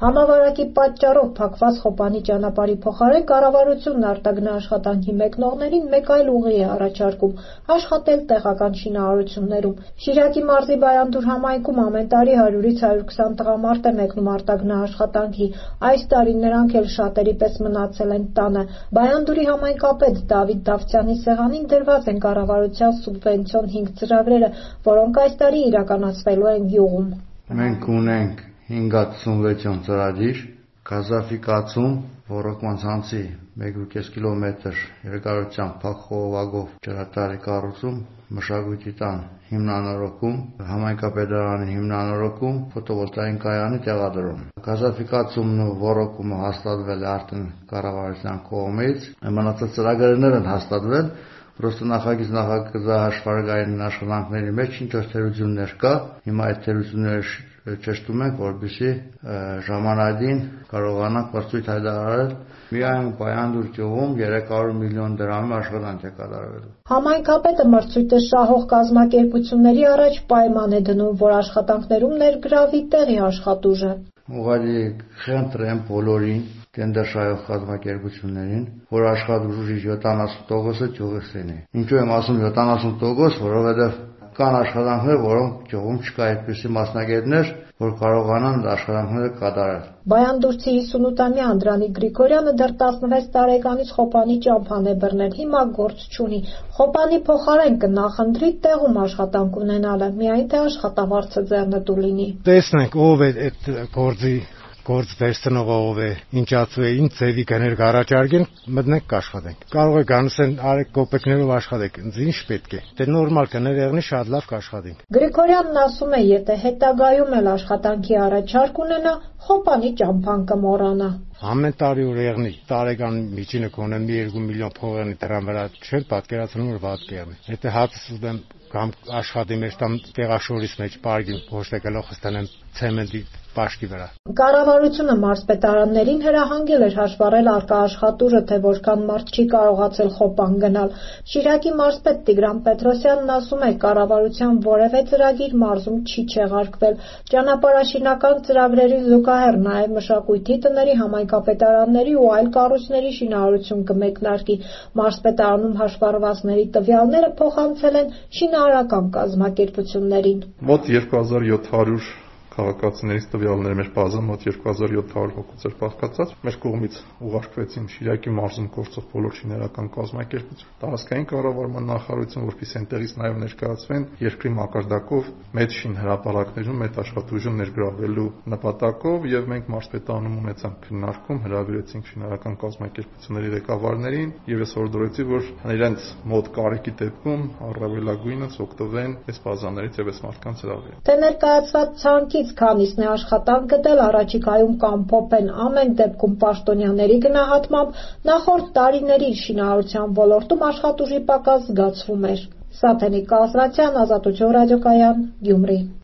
Համավարակի պատճառով փակված Խոպանի ճանապարհի փոխարեն կառավարությունն արտագնաաշխատանքի մեկնողներին մեկ այլ ուղի է առաջարկում՝ աշխատել տեղական շինարարություններում։ Շիրակի մարզի Բայանդուր համայնքում ամեն տարի 100-ից 120 տղամարդ է մեկնում արտագնաաշխատանքի։ Այս տարի նրանք էլ շատերի պես մնացել են տանը։ Բայանդուրի համայնքապետ Դավիթ Դավթյանի սեղանին դրված են կառավարության սուբվենցիոն 5 ծրագրերը, որոնք այս տարի իրականացվելու են գյուղում։ Մենք ունենք 586 ծրագիր, գազաֆիկացում, ռոռոկման ցանցի 1.5 կիլոմետր երկարությամբ փախխողովակով ջրատարի կառուցում, մշակույթի տան հիմնանորոգում, համայնքապետարանի հիմնանորոգում, ֆոտովոլտաիկ կայանի տեղադրում։ Գազաֆիկացումն ու ռոռոկումը հաստատվել է արդեն կառավարության կողմից, մնացած ծրագրերն են հաստատվել, Պրոստը նախագծահաշվարկային աշխատանքների մեջ ինչ-որ թերություններ կա, հիմա այդ թերությունները ճշտում ենք, որպեսզի ժամանակին կարողանանք մրցույթ հայտարարել։ Միայն Բայանդուր գյուղում 300 միլիոն դրամի աշխատանք է կատարվել։ Համայնքապետը մրցույթը շահող կազմակերպությունների առաջ պայման է դնում, որ աշխատանքներում ներգրավի տեղի աշխատուժը։ Ուղղակի խնդրեմ բոլորին տենդեր շահող կազմակերպություններին, որ աշխատուժի 70%-ը գյուղից լինի։ Ինչու եմ ասում 70%, որովհետև կան աշխատանքներ, որոնք գյուղում չկա այդպիսի մասնագետներ, որ կարողանան աշխատանքները կատարել։ Բայանդուրցի 58-ամյա Անդրանիկ Գրիգորյանը դեռ 16 տարեկանից Խոպանի ճամփան է բռնել, հիմա գործ չունի։ Խոպանի փոխարեն կնախընտրի տեղում աշխատանք ունենալը, միայն թե աշխատավարձը ձեռնտու լինի։ Տեսնենք ով է այդ գործ տեսնողը ով է, ինչացու է, ինչ ձևի կներ կառաջարկեն, մտնենք կաշխատենք։ Կարող է գանուսեն արեք կոպեկներով աշխատեք, ինչ պետք է։ Դե նորմալ կներ եղնի շատ լավ կաշխատենք։ Գրիգորյանն ասում է, եթե հետագայում էլ աշխատանքի առաջարկ ունենա, Խոպանի ճամփան կմոռանա։ Ամեն տարի որ եղնի, տարեկան միջինը կոնե 2 միլիոն փողերնի դրան վրա չեն պատկերացնում որ վատ կեղնի։ Եթե հացս ուտեմ կամ աշխատի մեջ կամ տեղաշորից մեջ պարգին ոչ թե գլոխս տնեմ ցեմենտի պաշտի վրա։ Կառավարությունը մարզպետարաններին հրահանգել էր հաշվառել առկա աշխատուժը, թե որքան մարդ չի կարողացել Խոպան գնալ։ Շիրակի մարզպետ Տիգրան Պետրոսյանն ասում է, կառավարության որևէ ծրագիր մարզում չի չեղարկվել։ Ճանապարհաշինական ծրագրերի զուգահեռ նաև մշակույթի տների, համայնքապետարանների ու այլ կառույցների շինարարություն կմեկնարկի։ Մարզպետարանում հաշվառվածների տվյալները փոխանցել են շինարարական կազմակերպություններին։ Մոտ 2700 քաղաքացիներից տվյալները մեր բազա մոտ 2700 հոգուց էր բաղկացած։ Մեր կողմից ուղարկվեցին Շիրակի մարզում գործող բոլոր շինարարական կազմակերպություն, տարածքային կառավարման նախարարություն, որպեսզի այնտեղից նաև ներկայացվեն երկրի մակարդակով մեծ շինհրապարակներում մեծ աշխատուժը ներգրավելու նպատակով, եւ մենք մարզպետարանում ունեցանք քննարկում, հրավիրեցինք շինարարական կազմակերպությունների ղեկավարներին եւ ես օրդորեցի, որ իրենց մոտ կարիքի դեպքում առավելագույնս օգտվեն այս բազաներից եւ այս մարդկանց հրավիրեն։ Թե ներկայացված ցանկից քանիսն է աշխատանք գտել, առաջիկայում կամփոփեն, ամեն դեպքում պաշտոնյաների գնահատմամբ նախորդ տարիների շինարարության ոլորտում աշխատուժի պակաս զգացվում էր։ Սաթենիկ Կասրացյան, Ազատություն ռադիոկայան, Գյումրի։